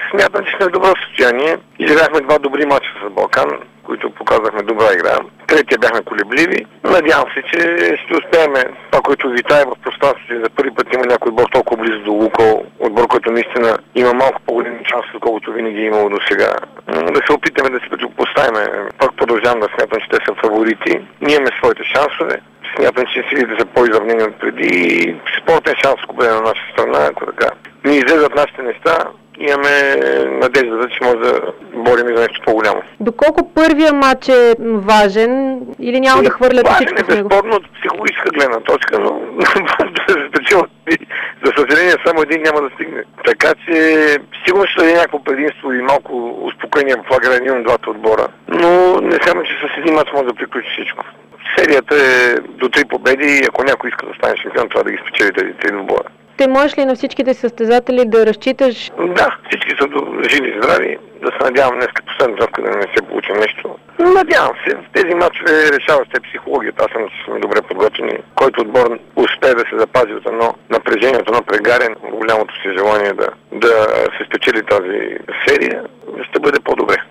Смятам, че сме в добро състояние. Изиграхме 2 добри мача с Балкан, които показахме добра игра. Третия бяхме колебливи. Надявам се, че ще успеем. Това, което витае в пространството, за първи път има някой отбор толкова близо до Лукол. Отбор, който наистина има малко по-големи шанси, отколкото винаги е имало до сега. Да се опитаме да се противопоставим. Пак продължавам да смятам, че те са фаворити. Ние имаме своите шансове. Смятам, че силите са по-изравнени от преди и спортен шанс, ако бъде на наша страна, ако така ни излезат нашите неща, имаме надежда, че може да борим за нещо по-голямо. Доколко първия матч е важен или няма да хвърляте всичко в него? Важен е безспорно от психологическа гледна точка, но за съжаление само един няма да стигне. Така че сигурно ще даде някакво предимство и малко успокоение в лагера на двата отбора. Но не смятам, че с един мач може да приключи всичко. Серията е до 3 победи и ако някой иска да стане шампион, това да ги спечели тези 3 отбора. Те можеш ли на всичките състезатели да разчиташ? Да, всички са живи и здрави. Да се надявам днес последната топка да не се получи нещо. Надявам се. В тези матчове решава се психологията. Аз съм, че сме добре подготвени. Който отбор успее да се запази от едно напрежение, от едно прегарен, голямото си желание да се спечели тази серия, ще бъде по-добре.